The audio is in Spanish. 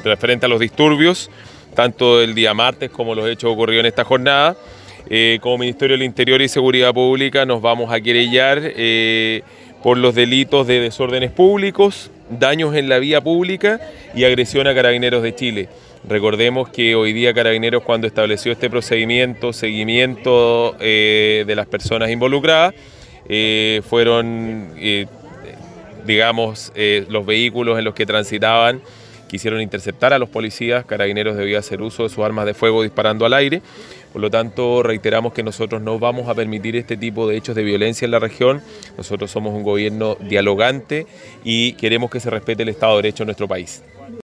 referente a los disturbios, tanto el día martes como los hechos ocurridos en esta jornada. Como Ministerio del Interior y Seguridad Pública nos vamos a querellar por los delitos de desórdenes públicos, daños en la vía pública y agresión a Carabineros de Chile. Recordemos que hoy día Carabineros, cuando estableció este procedimiento, seguimiento de las personas involucradas, fueron, los vehículos en los que transitaban quisieron interceptar a los policías. Carabineros debía hacer uso de sus armas de fuego disparando al aire. Por lo tanto, reiteramos que nosotros no vamos a permitir este tipo de hechos de violencia en la región. Nosotros somos un gobierno dialogante y queremos que se respete el Estado de Derecho en nuestro país.